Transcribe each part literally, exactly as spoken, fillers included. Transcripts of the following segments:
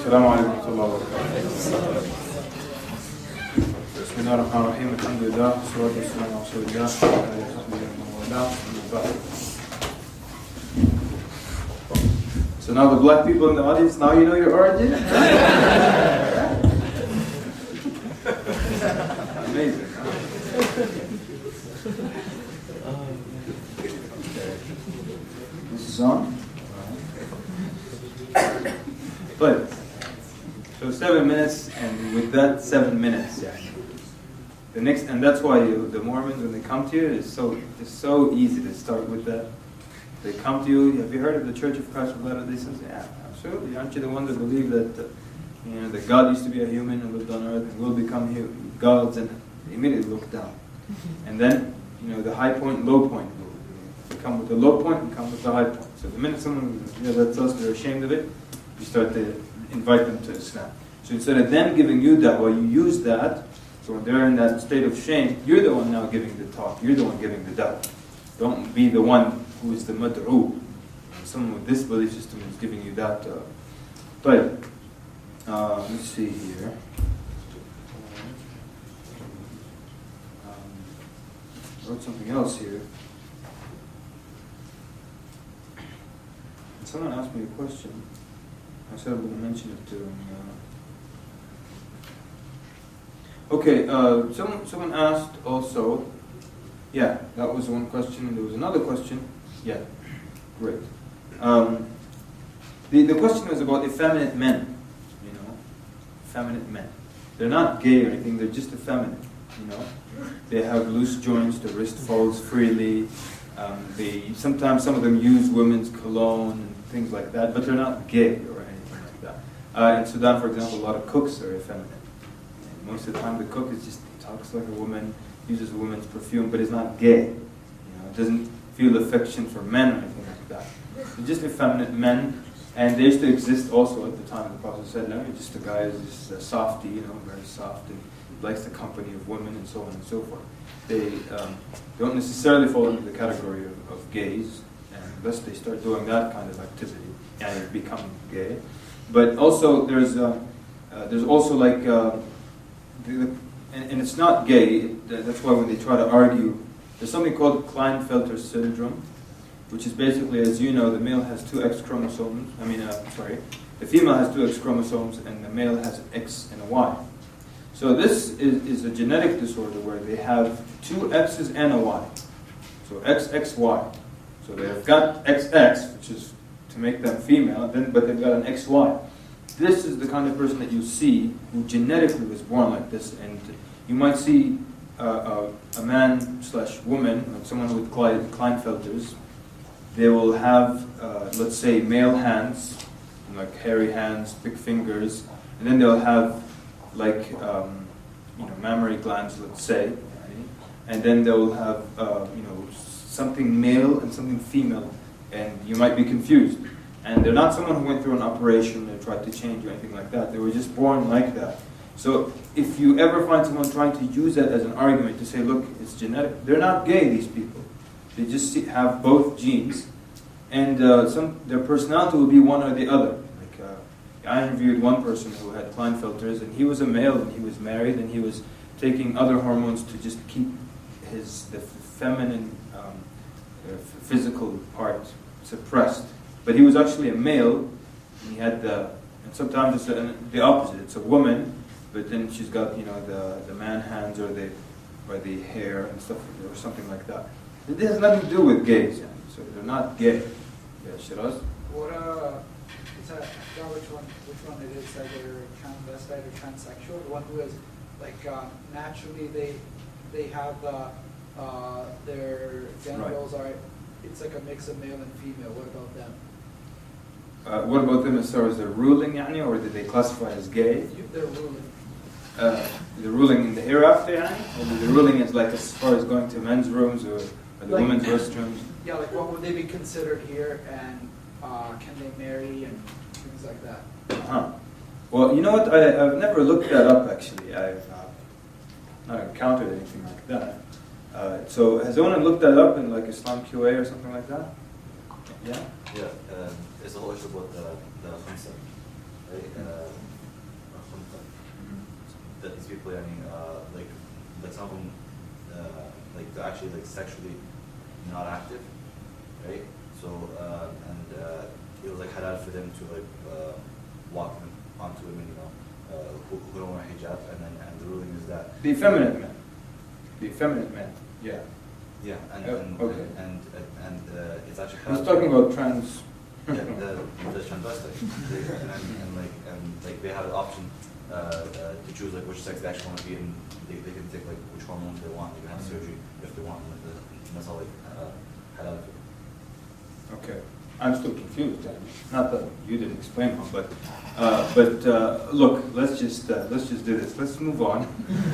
السلام عليكم ورحمة الله وبركاته. بسم الله الرحمن الرحيم. الحمد لله والصلاة والسلام على رسول الله وعلى آله وصحبه ومن والاه. So now the black people in the audience, now you know your origin? Amazing. This is on? But, so seven minutes, and with that seven minutes, yeah. The next, and that's why you, the Mormons, when they come to you, it's so it's so easy to start with that. They come to you. Have you heard of the Church of Christ of Latter-day Saints? Yeah, absolutely. Aren't you the ones that believe that uh, you know that God used to be a human and lived on earth and will become hu- gods? And they immediately look down, and then you know the high point, and low point. You come with the low point and come with the high point. So the minute someone you know, that's us, they're ashamed of it, you start to invite them to Islam. So instead of them giving you that, well, you use that. So when they're in that state of shame, you're the one now giving the talk. You're the one giving the da'wah. Don't be the one who is the mad'u. Someone with this belief system is giving you that. Uh, but uh, let's see here. Um, I wrote something else here. Someone asked me a question. I said I'm going to mention it to them. Uh, Okay, uh, someone, someone asked also, yeah, that was one question, and there was another question. Yeah, great. Um, the, the question was about effeminate men, you know, effeminate men. They're not gay or anything, they're just effeminate, you know. They have loose joints, the wrist falls freely. Um, they sometimes some of them use women's cologne and things like that, but they're not gay or anything like that. Uh, in Sudan, for example, a lot of cooks are effeminate. Most of the time the cook is just, he talks like a woman, uses a woman's perfume, but is not gay. You know, doesn't feel affection for men or anything like that. They're just effeminate men, and they used to exist also at the time the Prophet said, no, just a guy is just a softy, you know, very soft, and likes the company of women and so on and so forth. They um, don't necessarily fall into the category of, of gays, and unless they start doing that kind of activity, and become gay. But also there's, uh, uh, there's also like, uh, And, and it's not gay, that's why when they try to argue, there's something called Klinefelter syndrome, which is basically, as you know, the male has two X chromosomes, I mean, uh, sorry, the female has two X chromosomes and the male has an X and a Y. So this is, is a genetic disorder where they have two X's and a Y. So X X Y. So they've got X X, which is to make them female, then, but they've got an X Y. This is the kind of person that you see who genetically was born like this, and you might see uh, a, a man slash woman, like someone with Klinefelters. They will have, uh, let's say, male hands, like hairy hands, big fingers, and then they'll have like um, you know mammary glands, let's say, right? And then they'll have uh, you know something male and something female, and you might be confused. And they're not someone who went through an operation and tried to change or anything like that. They were just born like that. So if you ever find someone trying to use that as an argument to say, look, it's genetic, they're not gay, these people. They just see, have both genes. And uh, some their personality will be one or the other. Like uh, I interviewed one person who had Klinefelters, and he was a male, and he was married, and he was taking other hormones to just keep his the feminine um, uh, physical part suppressed. But he was actually a male, and he had the, and sometimes it's a, the opposite. It's a woman, but then she's got, you know, the, the man hands or the, or the hair and stuff, or something like that. It has nothing to do with gays, yeah. So they're not gay. Yeah, Shiraz? What, uh, it's a, I forgot which one, which one it is, either transvestite or transsexual, the one who is, like, uh, naturally they, they have, uh, uh, their genitals right. are, it's like a mix of male and female. What about them? Uh, what about them as far as their ruling, yani, or did they classify as gay? They're ruling. Uh, the ruling in the hereafter, yani? Or the ruling is like as far as going to men's rooms or, or the like, women's restrooms? Yeah, like what would they be considered here, and uh, can they marry and things like that? Uh-huh. Well, you know what? I, I've never looked that up actually. I've uh, not encountered anything like that. Uh, so has anyone looked that up in like Islam Q A or something like that? Yeah? Yeah, uh, it's all about the, the khamsa. Right? Uh, people, I mean, uh, like, like some of them, uh, like they're actually like sexually not active, right? So, uh, and uh, it was like halal for them to like uh, walk onto women, you know, uh, who, who don't wear hijab, and then and the ruling is that The effeminate men. The effeminate men. Yeah. yeah, and Oh, and okay. and and, and uh, it's actually He's halal. talking about trans. Yeah, the, the transvestite, they, and, and like and like they have an option uh, uh, to choose like which sex they actually want to be in. They, they can take like which hormones they want. They can have surgery if they want. Like the, that's all like uh, halal. Okay, I'm still confused. Then. Not that you didn't explain one, but uh, but uh, look, let's just uh, let's just do this. Let's move on.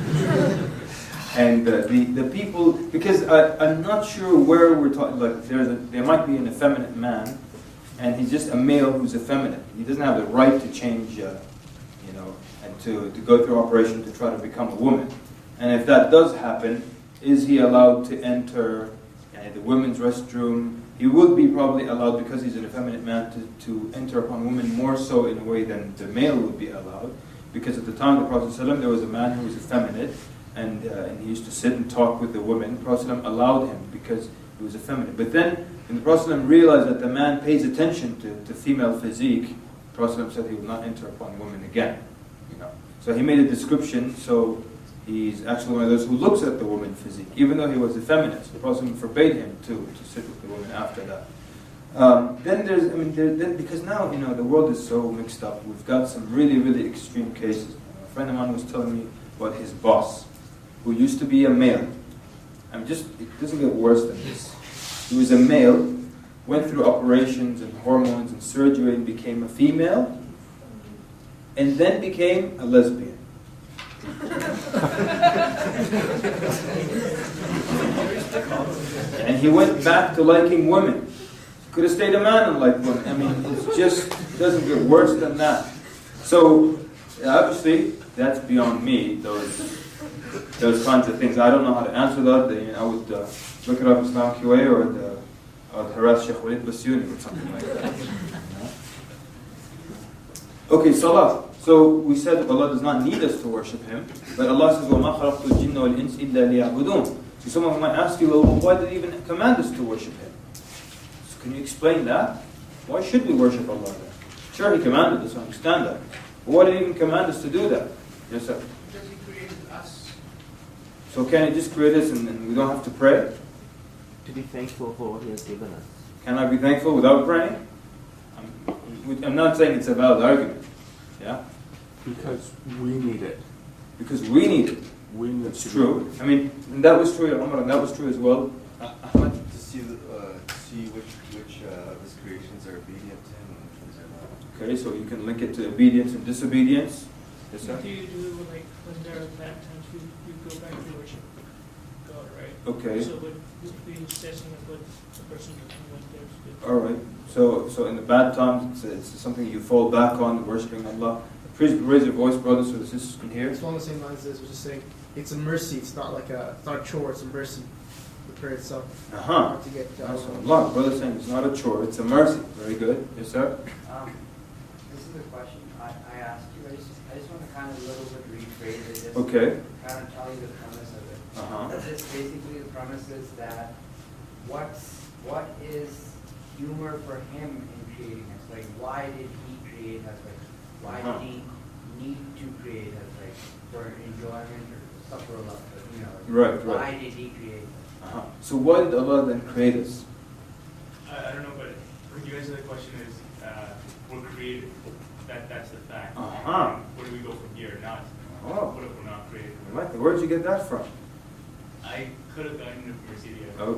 And uh, the the people, because I, I'm not sure where we're talking. Like there's a, there might be an effeminate man, and he's just a male who's effeminate. He doesn't have the right to change, uh, you know, and to to go through operation to try to become a woman. And if that does happen, is he allowed to enter uh, the women's restroom? He would be probably allowed, because he's an effeminate man, to, to enter upon women more so in a way than the male would be allowed. Because at the time of the Prophet ﷺ, there was a man who was effeminate, and, uh, and he used to sit and talk with the women. The Prophet ﷺ allowed him because he was effeminate. But then, when the Prophet ﷺ realized that the man pays attention to, to female physique, the Prophet ﷺ said he would not enter upon women again. You know. So he made a description, so he's actually one of those who looks at the woman physique, even though he was effeminate. So the Prophet forbade him to, to sit with the women after that. Um, then there's, I mean, there, then, because now, you know, the world is so mixed up. We've got some really, really extreme cases. A friend of mine was telling me about his boss, who used to be a male. I mean, just, it doesn't get worse than this. He was a male, went through operations and hormones and surgery and became a female, and then became a lesbian. And he went back to liking women. Could have stayed a man and liked women. I mean, it just doesn't get worse than that. So, obviously, that's beyond me, those those kinds of things. I don't know how to answer that. They, I would uh, look it up Islam Q A, or the, or the harass Sheikh Walid Basuni or something like that. Okay, Salah. So we said that Allah does not need us to worship Him, but Allah says, وَمَا خَلَقْتُ الْجِنَّ وَالْإِنسِ إِلَّا لِيَعْبُدُونَ. So someone might ask you, well, why did He even command us to worship Him? So can you explain that? Why should we worship Allah then? Sure, He commanded us, I understand that. But why did He even command us to do that? Yes, sir. Because He created us. So can He just create us and, and we don't have to pray? To be thankful for what He has given us. Can I be thankful without praying? I'm, I'm not saying it's a valid argument. Yeah? Because we need it. Because we need it. We need It's to true. I mean, and that was true, Umar, and that was true as well. I I want to see the, uh, to see which which uh, of His creations are obedient to Him and which ones are not. Okay, so you can link it to obedience and disobedience. Yes, sir? What do you do like when there are bad times? You, you go back to worship God, right? Okay. So what would be assessing of what the person when there's good? All right. So, so in the bad times, it's, it's something you fall back on, worshiping Allah. Please raise your voice, brothers, so the sisters can hear. It's along the same lines as this, which is saying it's a mercy. It's not like a, it's not a chore. It's a mercy. The prayer itself. Uh huh. To get uh, Allah, brother saying it's not a chore, it's a mercy. Very good. Yes, sir. Um, this is a question I, I asked you. I just, I just want to kind of a little bit rephrase it. Just Okay. kind of tell you the premise of it. Uh huh. This basically the premise is that what's what is humor for Him in creating us? Like, why did He create us? Like, why Uh-huh. did He need to create us? Like, for enjoyment or suffer love? You know. Like, Right, right. Why did He create us? Uh-huh. So why did Allah then create us? I, I don't know, but when you answer the question is, uh, we're created. That that's the fact. Uh-huh. And where do we go from here? Not. Oh. What if we're not created? Right. Where'd you get that from? I could have gotten it from Mercedes. Oh.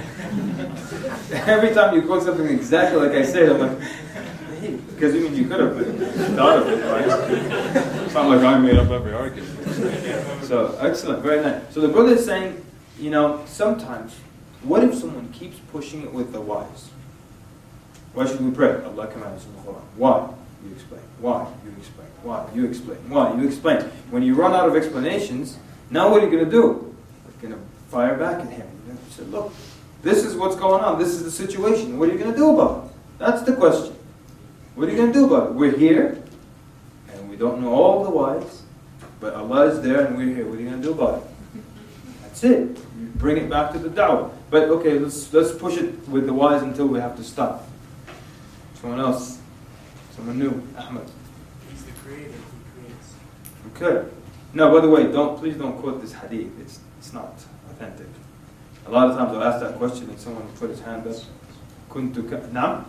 Every time you quote something exactly like I said, I'm like, hey, because you mean you could have thought of it, right? It's not like I made up every argument. So, excellent, very nice. So the brother is saying, you know, sometimes, what if someone keeps pushing it with the whys? Why should we pray? Allah commands in the Quran. Why? You explain. Why? You explain. Why? You explain. Why? You explain. When you run out of explanations, now what are you going to do? You're going to fire back at him. You say, look, this is what's going on. This is the situation. What are you going to do about it? That's the question. What are you going to do about it? We're here, and we don't know all the whys. But Allah is there and we're here. What are you going to do about it? That's it. You bring it back to the da'wah. But okay, let's let's push it with the wise until we have to stop. Someone else. Someone new. Ahmed. He's the creator who creates. Okay. No, by the way, don't please don't quote this hadith. It's it's not authentic. A lot of times I'll ask that question and someone will put his hand up. Kuntu ka- Now?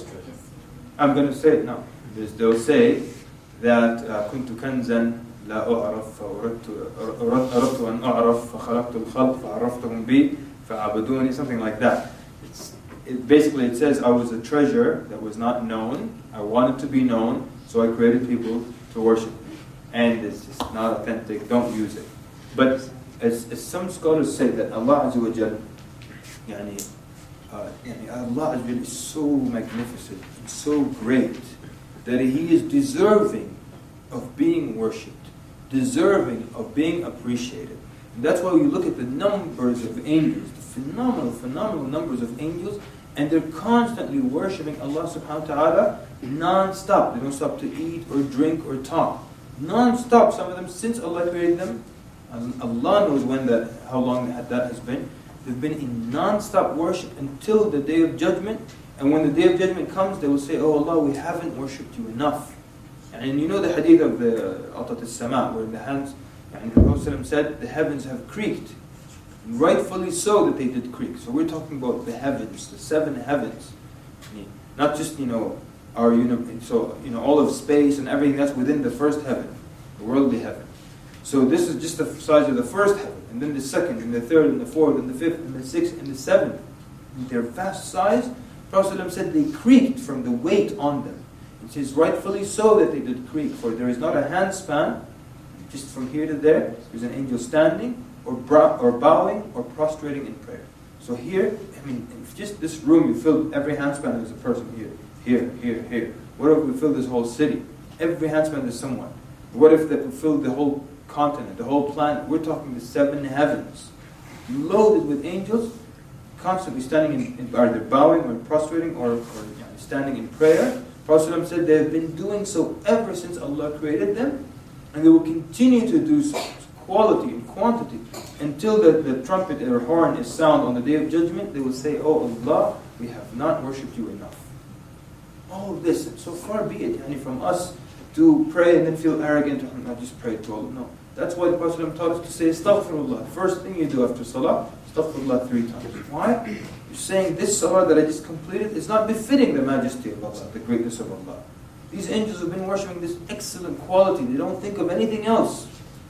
I'm going to say it now. Because they'll say that كنت كنزا لا أعرف أردت أن أعرف فخلقت الخلق فعرفتهم بي فعبدوني, something like that. It's, it, basically it says I was a treasure that was not known. I wanted to be known, so I created people to worship me. And it's just not authentic. Don't use it. But as, as some scholars say that Allah Azza wa Jal, yani, uh, yani Allah Azza wa Jal is so magnificent, and so great, that He is deserving of being worshipped, deserving of being appreciated. And that's why you look at the numbers of angels, the phenomenal, phenomenal numbers of angels, and they're constantly worshipping Allah subhanahu wa ta'ala non-stop. They don't stop to eat or drink or talk. Non-stop, some of them, since Allah created them, and Allah knows when that, how long that has been, they've been in non-stop worship until the Day of Judgment. And when the Day of Judgment comes, they will say, "Oh Allah, we haven't worshipped you enough." And you know the hadith of the Atat al-Sama, where the hands, and the Prophet said, the heavens have creaked. And rightfully so that they did creak. So we're talking about the heavens, the seven heavens. Not just, you know, our uni- so you know all of space and everything that's within the first heaven, the worldly heaven. So this is just the size of the first heaven, and then the second, and the third, and the fourth, and the fifth, and the sixth, and the seventh. And their vast size, Prophet said they creaked from the weight on them. It says rightfully so that they did creak, for there is not a handspan, just from here to there, there's an angel standing, or brow, or bowing, or prostrating in prayer. So here, I mean, if just this room, you fill every handspan, there's a person here, here, here, here. What if we fill this whole city? Every handspan is someone. What if that we filled the whole continent, the whole planet? We're talking the seven heavens, loaded with angels, constantly standing in, in either bowing or prostrating or, or you know, standing in prayer. Prophet said they have been doing so ever since Allah created them, and they will continue to do so, quality and quantity, until the, the trumpet or horn is sound on the Day of Judgment. They will say, "Oh Allah, we have not worshipped you enough." All this, and so far be it yani, from us to pray and then feel arrogant and not just pray to Allah. No. That's why the Prophet taught us to say Astaghfirullah. First thing you do after Salah, Astaghfirullah three times. Why? You're saying this Salah that I just completed is not befitting the majesty of Allah, the greatness of Allah. These angels have been worshipping this excellent quality. They don't think of anything else.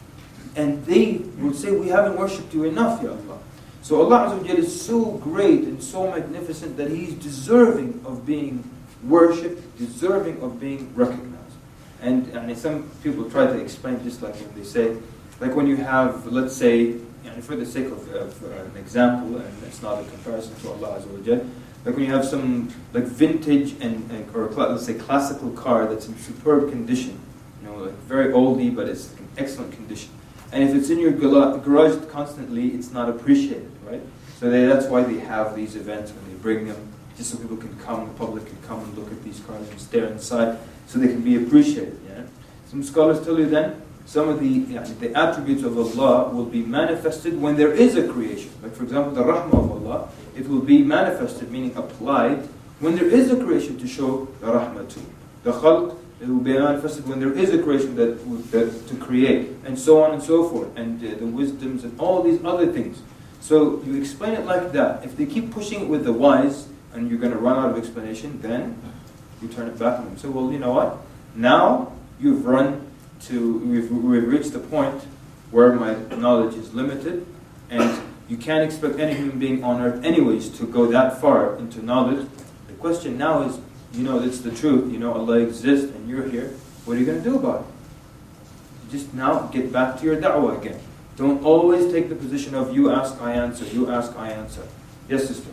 And they will say, "We haven't worshipped you enough, Ya Allah." So Allah Azza wa Jalla is so great and so magnificent that He is deserving of being worshipped, deserving of being recognized. And, and some people try to explain just like when they say, like when you have, let's say, and for the sake of, of uh, an example, and it's not a comparison to Allah Azza wa Jalla, like when you have some like vintage and, and or let's say classical car that's in superb condition, you know, like very oldie, but it's in excellent condition. And if it's in your garage constantly, it's not appreciated, right? So they, that's why they have these events when they bring them, just so people can come, the public can come and look at these cars and stare inside, so they can be appreciated. Yeah? Some scholars tell you then, some of the yeah, the attributes of Allah will be manifested when there is a creation. Like for example, the rahmah of Allah, it will be manifested, meaning applied, when there is a creation to show the rahmah to. The khalq, it will be manifested when there is a creation that, that to create, and so on and so forth, and uh, the wisdoms and all these other things. So you explain it like that. If they keep pushing it with the wise, and you're going to run out of explanation, then you turn it back on them. So, well, you know what? Now you've run to, we've, we've reached the point where my knowledge is limited, and you can't expect any human being on earth anyways to go that far into knowledge. The question now is, you know it's the truth, you know Allah exists and you're here, what are you going to do about it? Just now get back to your da'wah again. Don't always take the position of you ask, I answer, you ask, I answer. Yes, sister?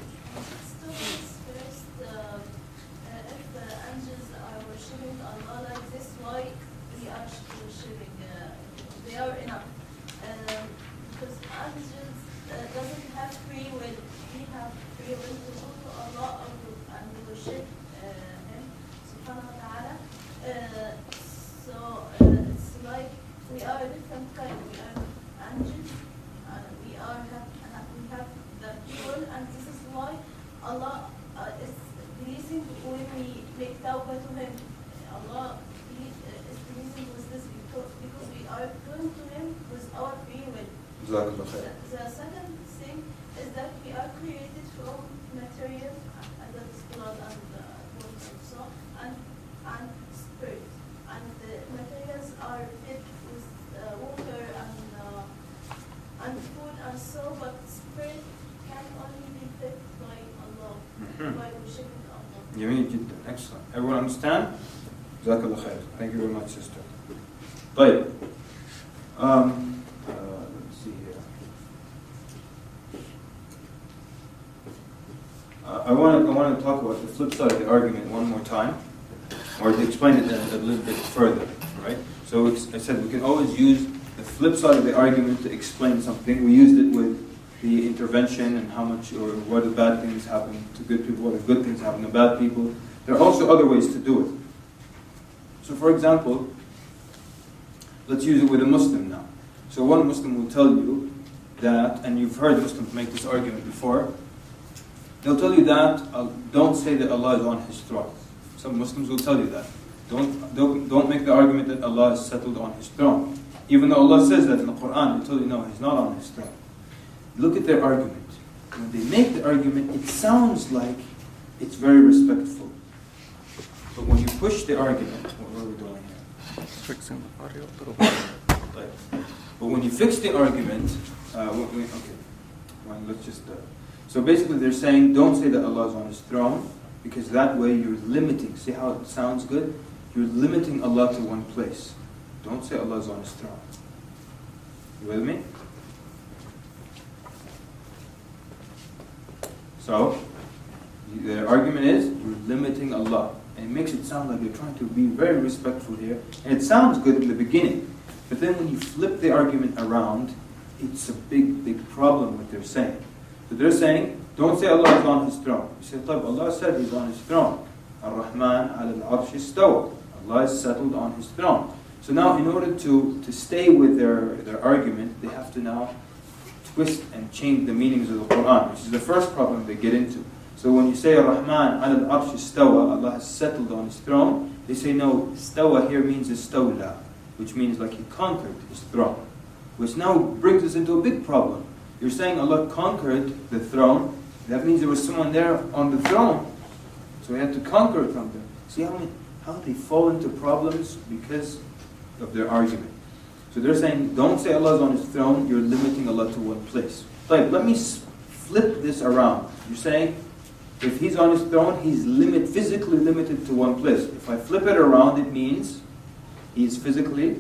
we are a different kind. We are angels, and we are have, we have the people, and this is why Allah uh, is releasing when we make tawbah to Him. Allah he, uh, is releasing with this because, because we are going to Him with our free will. Jazakallah The, khair. the second thing is that we are created from material, and that is blood and uh, water and so and and spirit. And the materials are fed with uh, water and uh, and food and so, but spirit can only be fed by Allah, Mhm. by worshiping Allah. جميل جدا. Excellent. Everyone understand? Jazakallah khair. Thank you very much, sister. طيب. Um, uh, let's see here. Uh, I want to I want to talk about the flip side of the argument one more time, or to explain it a, a little bit further, right? So it's, I said we can always use the flip side of the argument to explain something. We used it with the intervention and how much or what the bad things happen to good people, what the good things happen to bad people. There are also other ways to do it. So for example, let's use it with a Muslim now. So one Muslim will tell you that, and you've heard Muslims make this argument before, they'll tell you that, uh, don't say that Allah is on His throne. Some Muslims will tell you that. Don't, don't, don't make the argument that Allah is settled on His throne. Even though Allah says that in the Quran, they tell you, no, He's not on His throne. Look at their argument. When they make the argument, it sounds like it's very respectful. But when you push the argument, what are we doing here? Fixing the audio a little bit. But when you fix the argument, uh, we, we, okay, well, let's just, uh, so basically they're saying, don't say that Allah is on His throne, because that way you're limiting, see how it sounds good? You're limiting Allah to one place. Don't say Allah is on His throne. You with me? So, the argument is, you're limiting Allah. And it makes it sound like you're trying to be very respectful here. And it sounds good in the beginning. But then when you flip the argument around, it's a big, big problem what they're saying. So they're saying, don't say Allah is on His throne. You say, Allah said He's on His throne. Ar-Rahman al-Arsh istawa. Allah is settled on His throne. So now in order to, to stay with their, their argument, they have to now twist and change the meanings of the Quran, which is the first problem they get into. So when you say Ar-Rahman al-Arsh istawa, Allah has settled on His throne, they say no, istawa here means istawla, which means like He conquered His throne. Which now brings us into a big problem. You're saying Allah conquered the throne, that means there was someone there on the throne. So He had to conquer something. See how, many, how they fall into problems because of their argument. So they're saying, don't say Allah is on His throne, you're limiting Allah to one place. Like, let me flip this around. You're saying, if He's on His throne, He's limit, physically limited to one place. If I flip it around, it means He's physically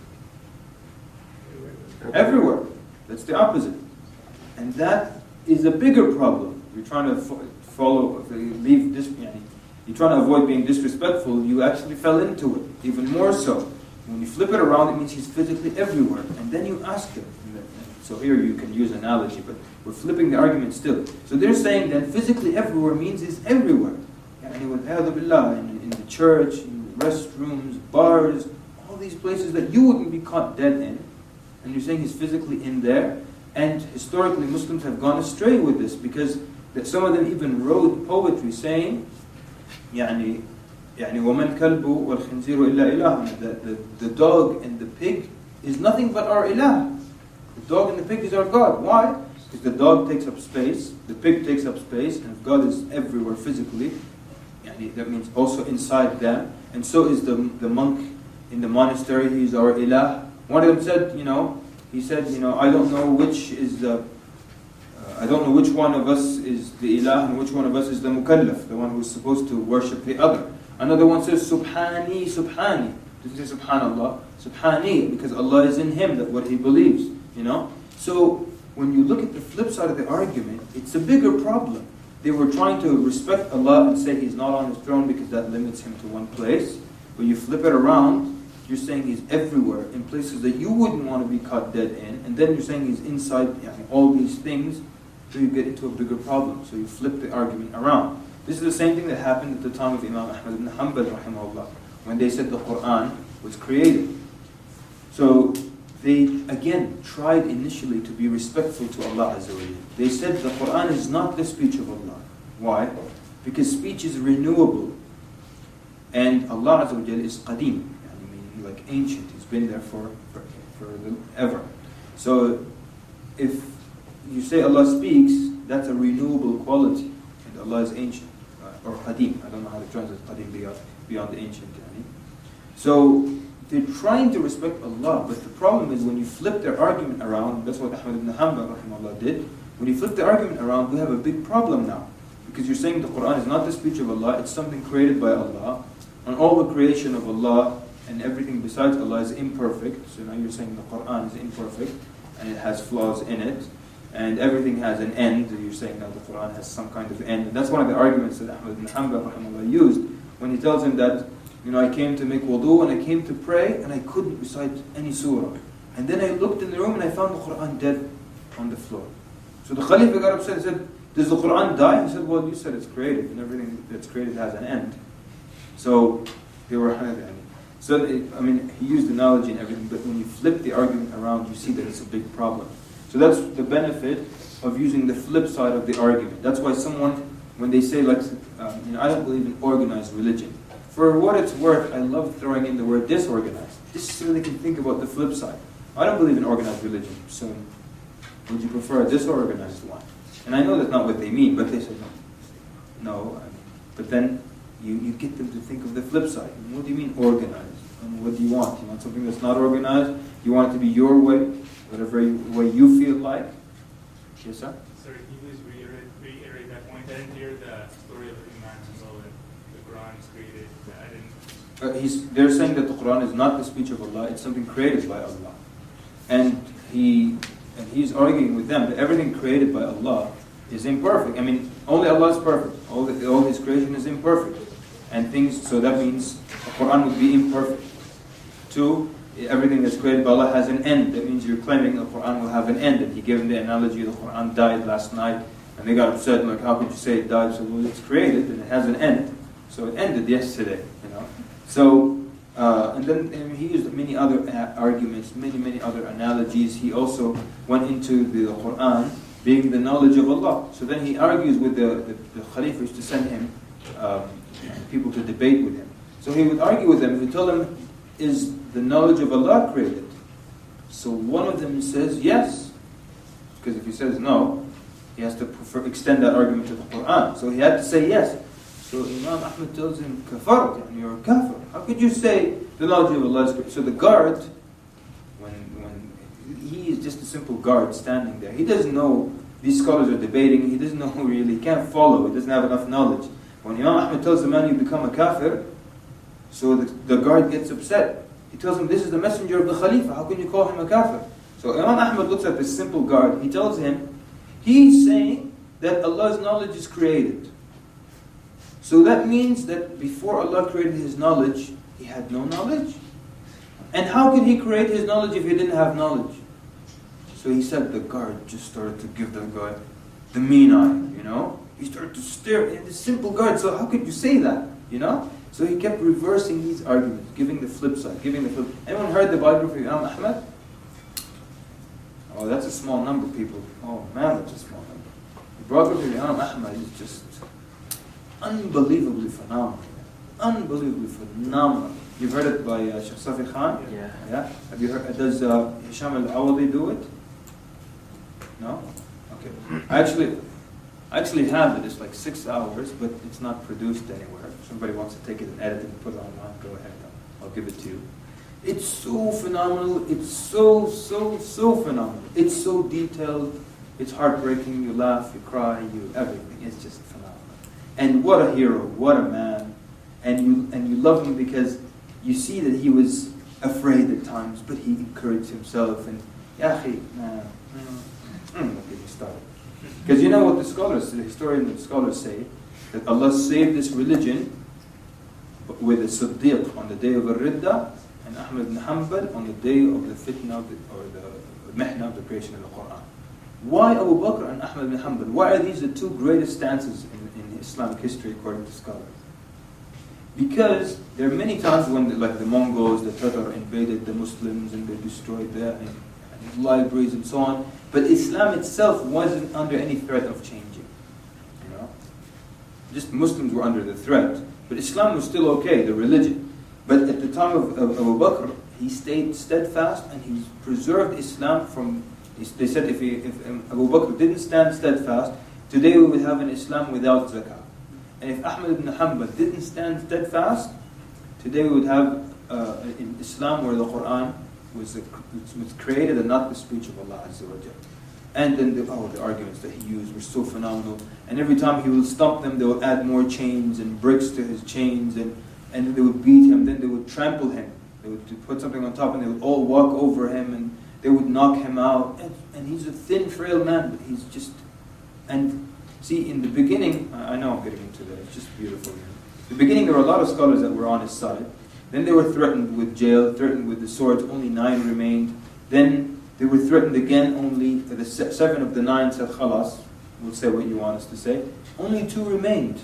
everywhere. That's the opposite. And that is a bigger problem. You're trying to fo- follow, leave this, you're trying to avoid being disrespectful, you actually fell into it, even more so. When you flip it around, it means He's physically everywhere. And then you ask Him. So here you can use analogy, but we're flipping the argument still. So they're saying that physically everywhere means He's everywhere. In, in the church, in the restrooms, bars, all these places that you wouldn't be caught dead in. And you're saying He's physically in there. And historically Muslims have gone astray with this because that some of them even wrote poetry saying, يعني يعني وما الكلب والخنزير إلا إله. The, the, the dog and the pig is nothing but our ilah. The dog and the pig is our God. Why? Because the dog takes up space, the pig takes up space, and God is everywhere physically. Yani that means also inside them. And so is the, the monk in the monastery, he's our ilah. One of them said, you know, he said, you know, I don't know which is the, uh, I don't know which one of us is the ilah and which one of us is the mukallaf, the one who's supposed to worship the other. Another one says, Subhani, Subhani. Doesn't say Subhanallah, Subhani, because Allah is in him, that what he believes, you know. So when you look at the flip side of the argument, it's a bigger problem. They were trying to respect Allah and say He's not on His throne because that limits Him to one place. But you flip it around, you're saying He's everywhere, in places that you wouldn't want to be caught dead in, and then you're saying He's inside yani, all these things, so you get into a bigger problem. So you flip the argument around. This is the same thing that happened at the time of Imam Ahmad ibn Hanbal rahimahullah, when they said the Quran was created. So they again tried initially to be respectful to Allah Azza wa Jal. They said the Quran is not the speech of Allah. Why? Because speech is renewable, and Allah Azza wa Jal is qadim, meaning like ancient. He's been there for for, for ever. So if you say Allah speaks, that's a renewable quality, and Allah is ancient uh, or qadim. I don't know how to translate qadim beyond beyond ancient. Yani. So they're trying to respect Allah, but the problem is when you flip their argument around. That's what Ahmad ibn Hanbal rahimahullah did. When you flip the argument around, we have a big problem now, because you're saying the Quran is not the speech of Allah; it's something created by Allah, and all the creation of Allah and everything besides Allah is imperfect. So now you're saying the Quran is imperfect and it has flaws in it, and everything has an end. You're saying that the Quran has some kind of end. And that's one of the arguments that Ahmad ibn Hanbal rahimahullah used when he tells him that, you know, I came to make wudu and I came to pray and I couldn't recite any surah. And then I looked in the room and I found the Quran dead on the floor. So the Khalifa got upset and said, does the Quran die? He said, well, you said it's created, and everything that's created has an end. So they were, so they, I mean, he used analogy and everything, but when you flip the argument around, you see that it's a big problem. So that's the benefit of using the flip side of the argument. That's why someone, when they say, like, um, you know, I don't believe in organized religion. For what it's worth, I love throwing in the word disorganized, just so they can think about the flip side. I don't believe in organized religion, so would you prefer a disorganized one? And I know that's not what they mean, but they say no. No, I mean, but then you, you get them to think of the flip side. And what do you mean organized? And what do you want? You want something that's not organized? You want it to be your way, whatever you, way you feel like? Yes, sir? Sorry, can you please reiterate, reiterate that point? I didn't hear the story of the Imam as well, that the Quran is created. I didn't... Uh, he's, they're saying that the Quran is not the speech of Allah, it's something created by Allah. And he and he's arguing with them that everything created by Allah is imperfect. I mean, only Allah is perfect. All, the, all His creation is imperfect. And things, so that means the Quran would be imperfect. Two, everything that's created by Allah has an end. That means you're claiming the Quran will have an end. And he gave them the analogy, the Quran died last night, and they got upset, like, how could you say it died? So, well, it's created, and it has an end. So it ended yesterday, you know. So, uh, and then and he used many other uh, arguments, many, many other analogies. He also went into the Quran being the knowledge of Allah. So then he argues with the, the, the Khalifa used to send him um, people to debate with him. So he would argue with them. He would tell them, is the knowledge of Allah created? So one of them says yes. Because if he says no, he has to prefer, extend that argument to the Quran. So he had to say yes. So Imam Ahmad tells him, kafar, and you're a kafir. How could you say the knowledge of Allah is created? So the guard, when when he is just a simple guard standing there, he doesn't know, these scholars are debating, he doesn't know really, he can't follow, he doesn't have enough knowledge. When Imam Ahmad tells the man you become a kafir, so the, the guard gets upset. He tells him, this is the messenger of the Khalifa, how can you call him a kafir? So Imam Ahmad looks at this simple guard, he tells him, he's saying that Allah's knowledge is created. So that means that before Allah created His knowledge, He had no knowledge. And how could He create His knowledge if He didn't have knowledge? So he said the guard just started to give the guy the mean eye, you know? He started to stare at the simple guard, so how could you say that, you know? So he kept reversing these arguments, giving the flip side, giving the flip. Anyone heard the biography of Imam Ahmad? Oh, that's a small number, people. Oh man, that's a small number. The biography of Imam Ahmad is just unbelievably phenomenal. Unbelievably phenomenal. You've heard it by uh, Sheikh Safi Khan? Yeah. Yeah? Have you heard, does uh, Hisham al-Awadi do it? No? Okay. I actually, I actually have it. It's like six hours, but it's not produced anywhere. If somebody wants to take it and edit it and put it online, go ahead. I'll give it to you. It's so phenomenal. It's so, so, so phenomenal. It's so detailed. It's heartbreaking. You laugh, you cry, you everything. It's just phenomenal. And what a hero, what a man. And you and you love him because you see that he was afraid at times, but he encouraged himself. And ya akhi, nah, don't get me started. Because you know what the scholars, the historians and the scholars say, that Allah saved this religion with a Siddiq on the day of Ar-Ridda and Ahmad ibn Hanbal on the day of the fitna of the, or the mihna of the creation of the Quran. Why Abu Bakr and Ahmad ibn Hanbal? Why are these the two greatest stances in, in Islamic history according to scholars? Because there are many times when, like the Mongols, the Tatar invaded the Muslims and they destroyed their and, and libraries and so on. But Islam itself wasn't under any threat of changing. You know, just Muslims were under the threat, but Islam was still okay, the religion. But at the time of, of, of Abu Bakr, he stayed steadfast and he preserved Islam from. They said if, he, if Abu Bakr didn't stand steadfast, today we would have an Islam without zakah. And if Ahmad ibn Hanbal didn't stand steadfast, today we would have uh, an Islam where the Quran was, a, was created and not the speech of Allah Azza wa Jalla. And then the, oh, the arguments that he used were so phenomenal. And every time he would stump them, they would add more chains and bricks to his chains, and, and they would beat him. Then they would trample him. They would put something on top, and they would all walk over him, and they would knock him out. And, and he's a thin, frail man, but he's just... And see, in the beginning, I know I'm getting into that, it's just beautiful. In the beginning, there were a lot of scholars that were on his side. Then they were threatened with jail, threatened with the swords, only nine remained. Then they were threatened again, only the seven of the nine said, khalas, we'll say what you want us to say. Only two remained.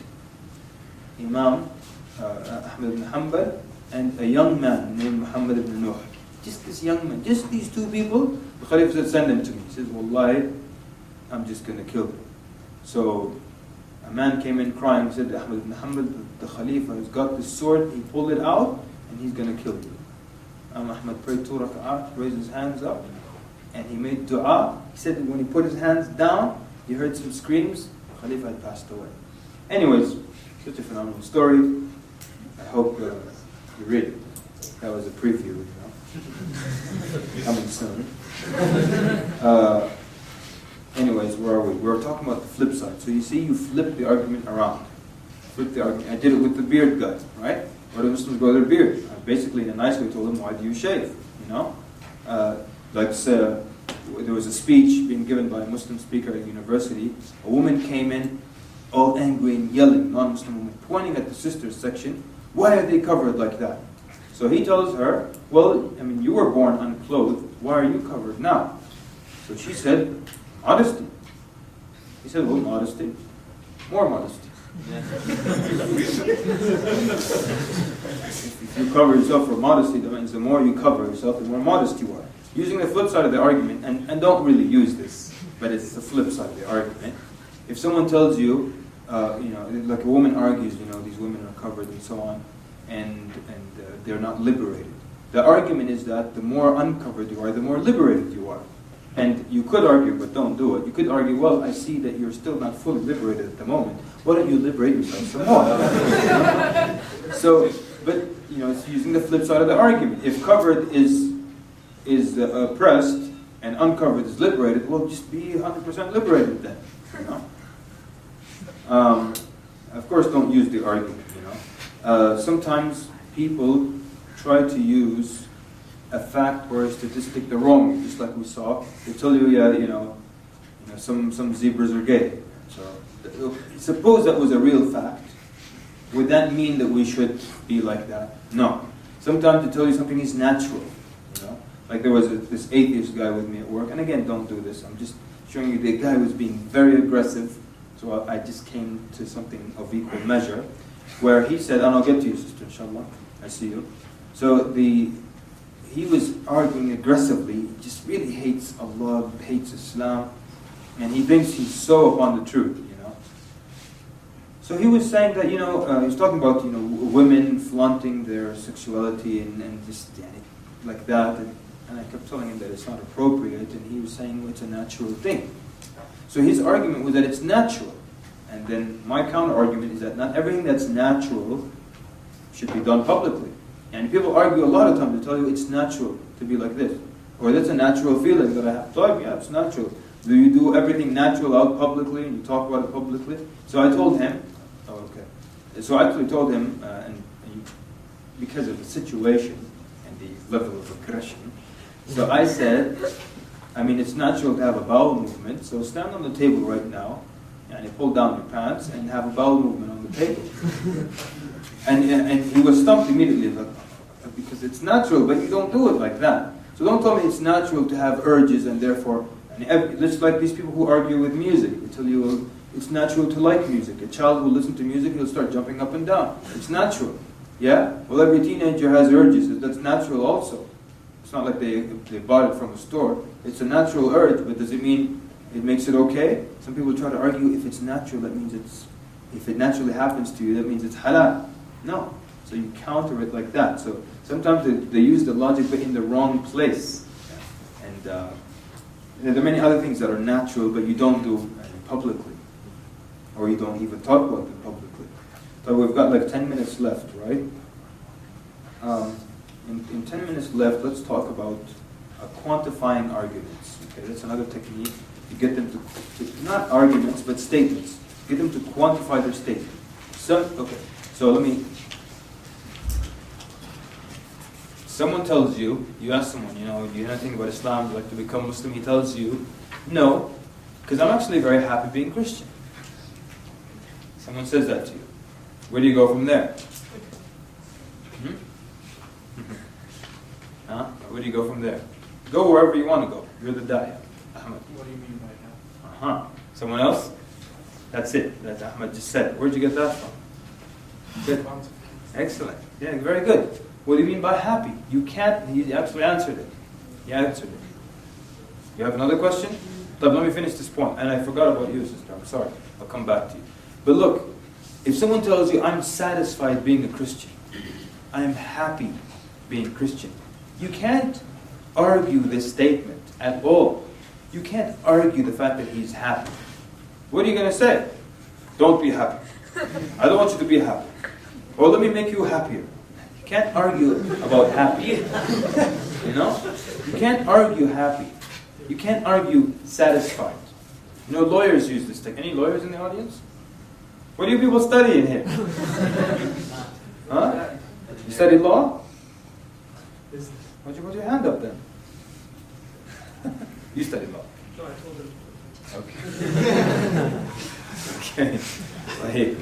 Imam uh, Ahmad ibn Hanbal and a young man named Muhammad ibn Nuh. Just this young man, just these two people, the Khalif said, send them to me. He says, Wallahi, I'm just going to kill them. So a man came in crying, said to Ahmad ibn Hanbal, the Khalifa has got this sword, he pulled it out, and he's going to kill you. Um, Ahmad prayed two rak'ah, raised his hands up, and he made dua. He said that when he put his hands down, he heard some screams, the Khalifa had passed away. Anyways, such a phenomenal story. I hope uh, you read it. That was a preview, you know. Coming soon. Uh, anyways, where are we? We were talking about the flip side. So you see, you flip the argument around. Flip the argument. I did it with the beard guy, right? Why do Muslims grow their beard? I basically, in a nice way, told him, why do you shave? You know? Uh, like, uh, there was a speech being given by a Muslim speaker at a university. A woman came in, all angry and yelling, non-Muslim woman, pointing at the sisters section. Why are they covered like that? So he tells her, well, I mean, you were born unclothed. Why are you covered now? So she said, modesty. He said, well, modesty. More modesty. If you cover yourself for modesty, that means the more you cover yourself, the more modest you are. Using the flip side of the argument, and, and don't really use this, but it's the flip side of the argument. If someone tells you, uh, you know, like a woman argues, you know, these women are covered and so on, and, and uh, they're not liberated. The argument is that the more uncovered you are, the more liberated you are. And you could argue, but don't do it. You could argue, well, I see that you're still not fully liberated at the moment. Why don't you liberate yourself some more? So, but, you know, it's using the flip side of the argument. If covered is is uh, oppressed and uncovered is liberated, well, just be one hundred percent liberated then. You know? Um, of course, don't use the argument, you know. Uh, sometimes people try to use a fact or a statistic the wrong way, just like we saw. They tell you, yeah, you know, you know, some some zebras are gay. So suppose that was a real fact. Would that mean that we should be like that? No. Sometimes they tell you something is natural. You know, like there was a, this atheist guy with me at work, and again, don't do this. I'm just showing you the guy was being very aggressive. So I, I just came to something of equal measure, where he said, and I'll get to you, sister, inshallah. I see you. So the he was arguing aggressively. He just really hates Allah, hates Islam, and he thinks he's so upon the truth, you know. So he was saying that, you know, uh, he was talking about, you know, women flaunting their sexuality and, and just yeah, like that, and, and I kept telling him that it's not appropriate, and he was saying, well, it's a natural thing. So his argument was that it's natural, and then my counter argument is that not everything that's natural should be done publicly. And people argue a lot of times, they tell you it's natural to be like this. Or that's a natural feeling that I have. So yeah, it's natural. Do you do everything natural out publicly and you talk about it publicly? So I told him, oh okay. So I actually told him, uh, and, and because of the situation and the level of aggression, so I said, I mean it's natural to have a bowel movement, so stand on the table right now and you pull down your pants and have a bowel movement on the table. and, and he was stumped immediately, like, because it's natural, but you don't do it like that. So don't tell me it's natural to have urges and therefore, and every, just like these people who argue with music. They tell you, well, it's natural to like music. A child will listen to music, he'll start jumping up and down. It's natural. Yeah? Well, every teenager has urges. That's natural also. It's not like they, they bought it from a store. It's a natural urge, but does it mean it makes it okay? Some people try to argue if it's natural, that means it's, if it naturally happens to you, that means it's halal. No. So you counter it like that. So sometimes they, they use the logic, but in the wrong place. And uh, there are many other things that are natural, but you don't do publicly. Or you don't even talk about them publicly. So we've got like ten minutes left, right? Um, in, in ten minutes left, let's talk about uh, quantifying arguments. Okay, that's another technique to get them to, to, not arguments, but statements. Get them to quantify their statement. So, okay, so let me, someone tells you, you ask someone, you know, do you know anything about Islam, do you like to become Muslim? He tells you, no, because I'm actually very happy being Christian. Someone says that to you. Where do you go from there? Hmm? Huh? Where do you go from there? Go wherever you want to go. You're the da'iyah. Ahmed. What do you mean by that? Uh-huh. Someone else? That's it. That's Ahmed just said it. Where'd you get that from? Good. Excellent. Yeah, very good. What do you mean by happy? You can't, he actually answered it. He answered it. You have another question? But let me finish this point. And I forgot about you, sister. I'm sorry. I'll come back to you. But look, if someone tells you, I'm satisfied being a Christian, I am happy being Christian, you can't argue this statement at all. You can't argue the fact that he's happy. What are you going to say? Don't be happy. I don't want you to be happy. Or let me make you happier. You can't argue about happy. You know? You can't argue happy. You can't argue satisfied. You know, lawyers use this technique. Any lawyers in the audience? What do you people study in here? Huh? You study law? Why'd you put your hand up then? You study law. No, I told him. Okay. Okay. Right.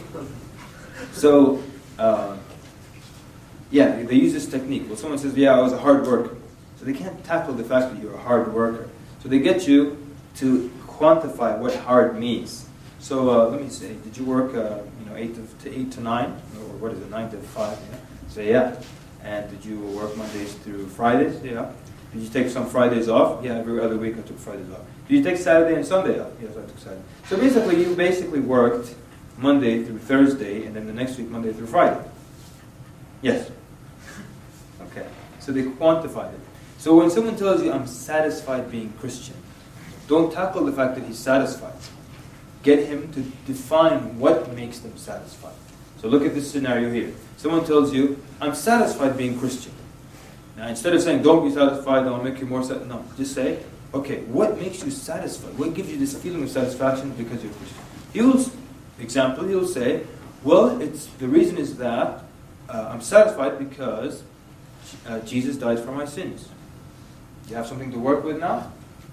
So, uh, yeah, they use this technique. Well, someone says, yeah, I was a hard worker. So they can't tackle the fact that you're a hard worker. So they get you to quantify what hard means. So uh, let me say, did you work, uh, you know, eight to, to eight to nine, or what is it, nine to five? Yeah. Say yeah. And did you work Mondays through Fridays? Yeah. Did you take some Fridays off? Yeah, every other week I took Fridays off. Did you take Saturday and Sunday off? Yes, I took Saturday. So basically, you basically worked Monday through Thursday, and then the next week Monday through Friday. Yes. Okay. So they quantified it. So when someone tells you, I'm satisfied being Christian, don't tackle the fact that he's satisfied. Get him to define what makes them satisfied. So look at this scenario here. Someone tells you, I'm satisfied being Christian. Now instead of saying, don't be satisfied, I'll make you more satisfied. No, just say, okay, what makes you satisfied? What gives you this feeling of satisfaction because you're Christian? He'll, example, he'll say, well, it's the reason is that uh, I'm satisfied because uh, Jesus died for my sins. You have something to work with now?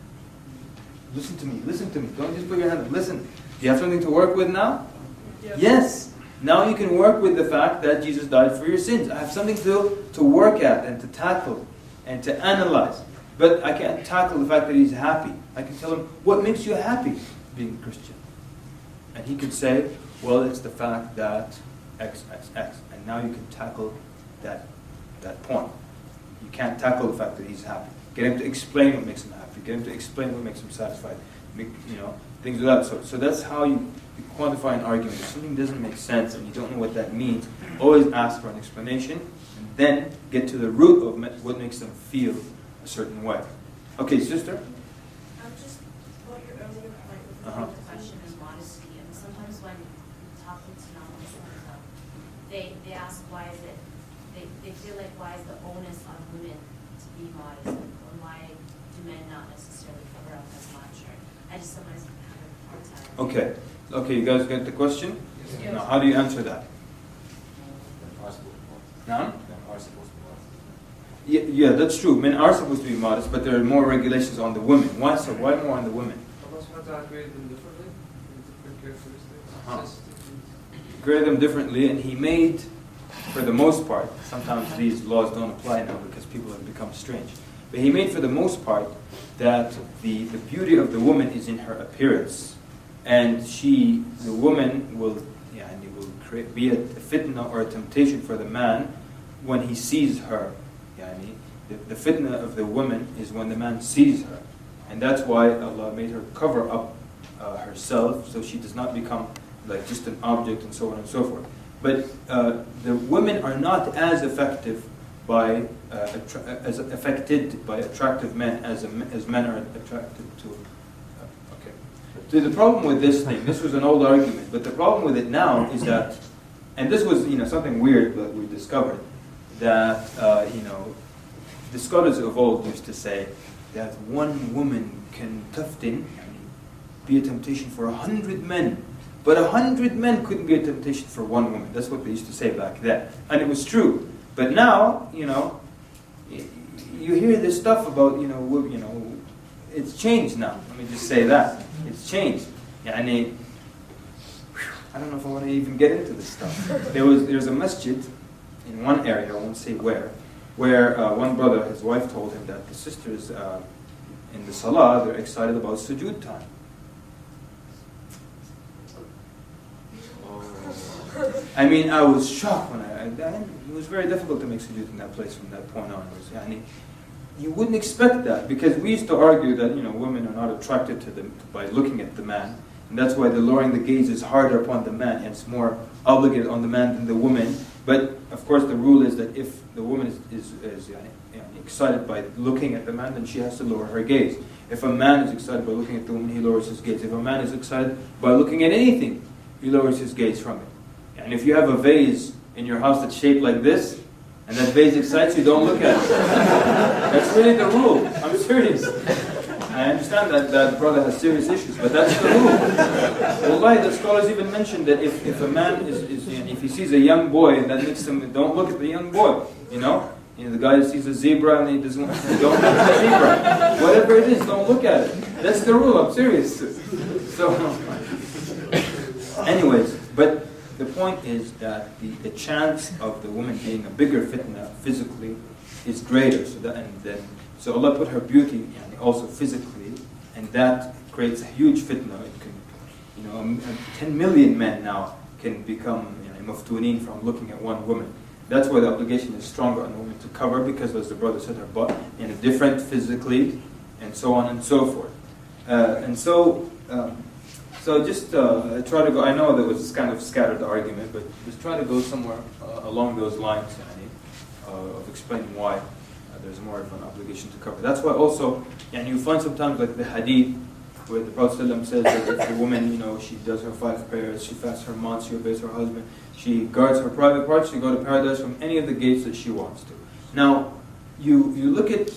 Listen to me, listen to me. Don't just put your hand up. Listen. Do you have something to work with now? Yes. Yes. Now you can work with the fact that Jesus died for your sins. I have something to, to work at and to tackle and to analyze. But I can't tackle the fact that he's happy. I can tell him, what makes you happy being a Christian? And he could say, well, it's the fact that X, X, X. And now you can tackle that, that point. You can't tackle the fact that he's happy. Get him to explain what makes him happy. Get him to explain what makes him satisfied. Make, you know, things like that. So, so that's how you, you quantify an argument. If something doesn't make sense and you don't know what that means, always ask for an explanation, and then get to the root of what makes them feel a certain way. Okay, sister? Um, just about your earlier point with Uh-huh. the question is modesty, and sometimes when talking to non-Muslims, um, they they ask why is it they, they feel like why is the onus on women to be modest, and why do men not necessarily cover up as much? Or I just sometimes have a hard time. Okay. Okay, you guys get the question? Yes. Now, how do you answer that? Now? Yeah, yeah, that's true. Men are supposed to be modest, but there are more regulations on the women. Why so? Why more on the women? Allah subhanahu wa ta'ala created them differently, with different characteristics. Uh-huh. Sensitive. Created them differently, and he made, for the most part, sometimes these laws don't apply now because people have become strange, but he made for the most part that the, the beauty of the woman is in her appearance, and she, the woman will, yeah, and he will create, be a fitna or a temptation for the man when he sees her. Yani, the, the fitna of the woman is when the man sees her. And that's why Allah made her cover up uh, herself so she does not become like just an object and so on and so forth. But uh, the women are not as effective by uh, attra- as affected by attractive men as a, as men are attracted to. Uh, okay. So the problem with this thing, this was an old argument, but the problem with it now is that, and this was you know something weird that we discovered, that uh, you know the scholars of old used to say that one woman can taftin, be a temptation for a hundred men. But a hundred men couldn't be a temptation for one woman. That's what they used to say back then. And it was true. But now, you know, you hear this stuff about, you know, you know, it's changed now. Let me just say that. It's changed. Yani, I don't know if I want to even get into this stuff. There was there's a masjid in one area, I won't say where, where uh, one brother, his wife told him that the sisters uh, in the salah, they're excited about sujood time. I mean, I was shocked when I, I, it was very difficult to make sujood in that place from that point on. It was, yani, you wouldn't expect that, because we used to argue that, you know, women are not attracted to them by looking at the man. And that's why the lowering the gaze is harder upon the man, and it's more obligated on the man than the woman. But, of course, the rule is that if the woman is, is, is yani, yani, excited by looking at the man, then she has to lower her gaze. If a man is excited by looking at the woman, he lowers his gaze. If a man is excited by looking at anything, he lowers his gaze from it. And if you have a vase in your house that's shaped like this, and that vase excites you, don't look at it. That's really the rule. I'm serious. I understand that that brother has serious issues, but that's the rule. Wallahi, the scholars even mentioned that if, if a man is, is if he sees a young boy and that makes him, don't look at the young boy. You know, you know the guy sees a zebra and he doesn't want to, don't look at the zebra. Whatever it is, don't look at it. That's the rule. I'm serious. So, anyways, but. The point is that the, the chance of the woman being a bigger fitna physically is greater. So that and then so Allah put her beauty yani, also physically, and that creates a huge fitna. It can, you know, um, ten million men now can become yani, maftunin from looking at one woman. That's why the obligation is stronger on the woman to cover, because as the brother said, her butt you know, different physically, and so on and so forth. Uh, and so. Um, So just uh, try to go, I know there was this kind of scattered argument, but just try to go somewhere uh, along those lines yani, uh, of explaining why uh, there's more of an obligation to cover. That's why also, and you find sometimes like the hadith, where the Prophet ﷺ says that if the woman, you know, she does her five prayers, she fasts her month, she obeys her husband, she guards her private parts, she go to paradise from any of the gates that she wants to. Now, you you look at,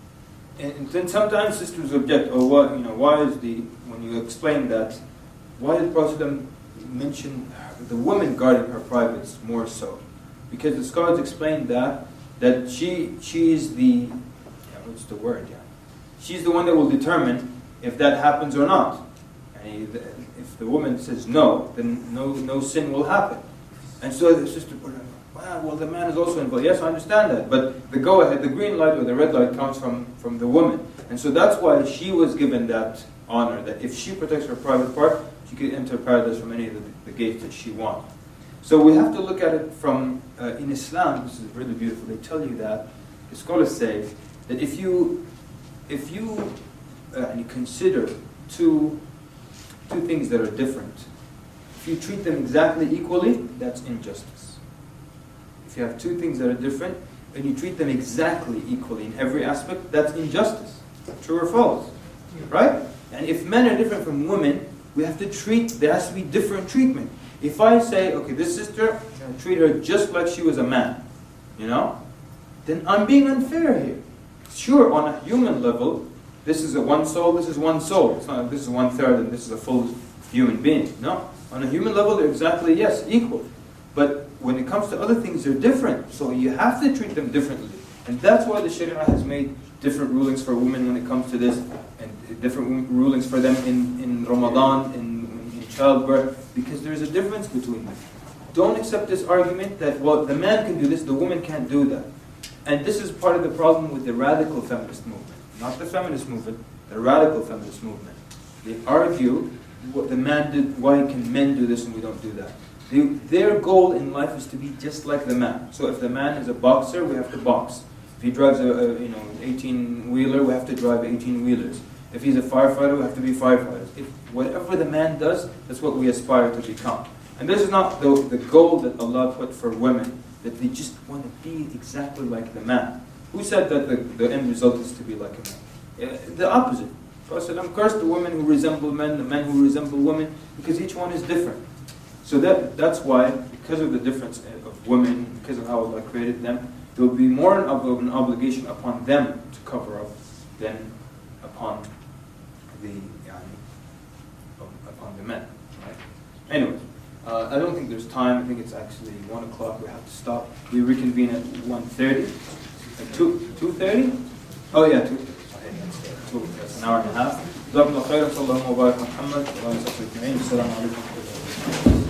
and then sometimes sisters object, oh, what, you know, why is the, when you explain that, why did Prophet mention the woman guarding her privates more so? Because the scholars explained that that she she is the yeah, what's the word? Yeah, she's the one that will determine if that happens or not. And if the woman says no, then no no sin will happen. And so the sister put her, wow, well the man is also involved. Yes, I understand that, but the go ahead, the green light or the red light comes from from the woman, and so that's why she was given that honor. That if she protects her private part, she could enter paradise from any of the, the gates that she wants. So we have to look at it from, uh, in Islam, this is really beautiful, they tell you that, the scholars say, that if you, if you uh, you consider two, two things that are different, if you treat them exactly equally, that's injustice. If you have two things that are different, and you treat them exactly equally in every aspect, that's injustice. True or false? Right? And if men are different from women, we have to treat, there has to be different treatment. If I say, okay, this sister, I treat her just like she was a man, you know, then I'm being unfair here. Sure, on a human level, this is a one soul, this is one soul. It's not like this is one third and this is a full human being. No. On a human level, they're exactly, yes, equal. But when it comes to other things, they're different. So you have to treat them differently. And that's why the Sharia has made different rulings for women when it comes to this, and different rulings for them in, in Ramadan, in, in childbirth, because there's a difference between them. Don't accept this argument that, well, the man can do this, the woman can't do that. And this is part of the problem with the radical feminist movement. Not the feminist movement, the radical feminist movement. They argue what the man did, why can men do this and we don't do that? They, their goal in life is to be just like the man. So if the man is a boxer, we have to box. If he drives a, a you know eighteen wheeler, we have to drive eighteen wheelers. If he's a firefighter, we have to be firefighters. If whatever the man does, that's what we aspire to become. And this is not the, the goal that Allah put for women, that they just want to be exactly like the man. Who said that the, the end result is to be like a man? Uh, the opposite. Prophet cursed the women who resemble men, the men who resemble women, because each one is different. So that that's why, because of the difference of women, because of how Allah created them, there will be more of an obligation upon them to cover up than upon the yani, upon the men. Right? Anyway, uh, I don't think there's time. I think it's actually one o'clock. We have to stop. We reconvene at one thirty. At two two thirty? Oh yeah, two. two. That's an hour and a half. جزاكم الله خيرا. صلى الله وبارك على محمد وعلى اله وصحبه اجمعين. السلام عليكم ورحمه الله وبركاته.